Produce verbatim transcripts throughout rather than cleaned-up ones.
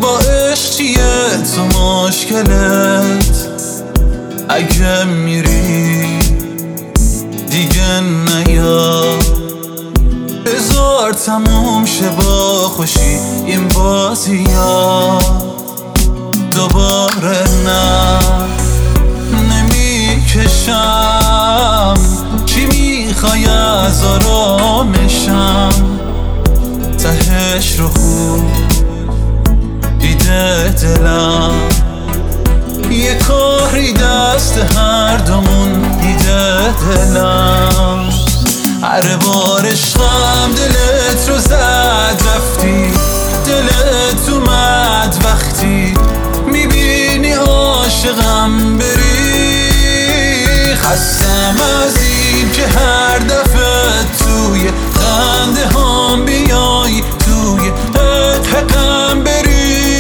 با عشق چیه تو مشکلت؟ اگه میری دیگه نیا، بذار تموم شه با خوشی این بازی ها. دوباره نه نمیکشم، چی میخوای از آرامشم؟ تهش رو خوب دیده دلم، یه کاری دست هر دومون دیده دلم. هر بار عشقم دلت رو زد رفتی، دلت اومد وقتی میبینی عاشقم بری. خستم از این که هر دفعه توی خنده هم بیای، توی حقم بری.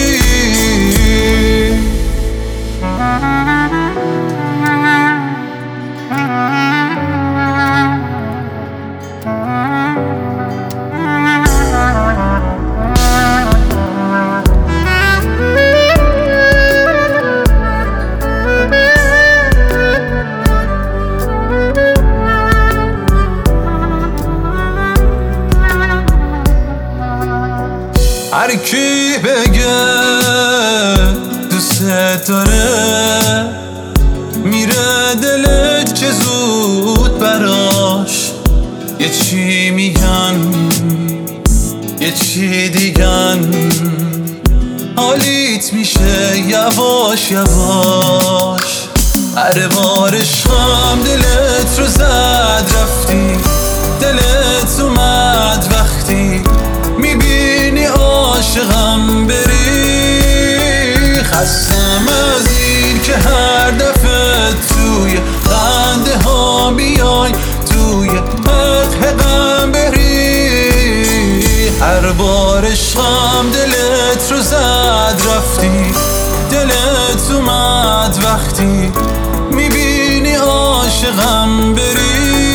هر کی بگه دوست داره میره دلت چه زود براش. یه چی میگن یه چی دیگن، حالیت میشه یواش یواش. هر بار عشقم دلت رو زد رفتی، دلت اومد وقتی میبینی عاشقم بری. خستم از این که هر دفعه توی خنده ها بیای، توی حقم بری. هر بار عشقم دلت رو زد رفتی، دلت اومد وقتی میبینی عاشقم بری.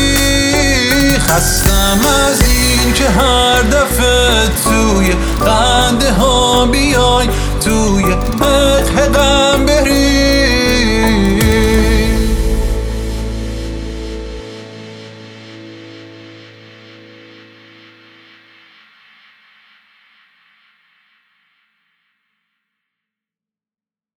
خستم از این که هر دفعه توی خنده ها بیای، توی حقم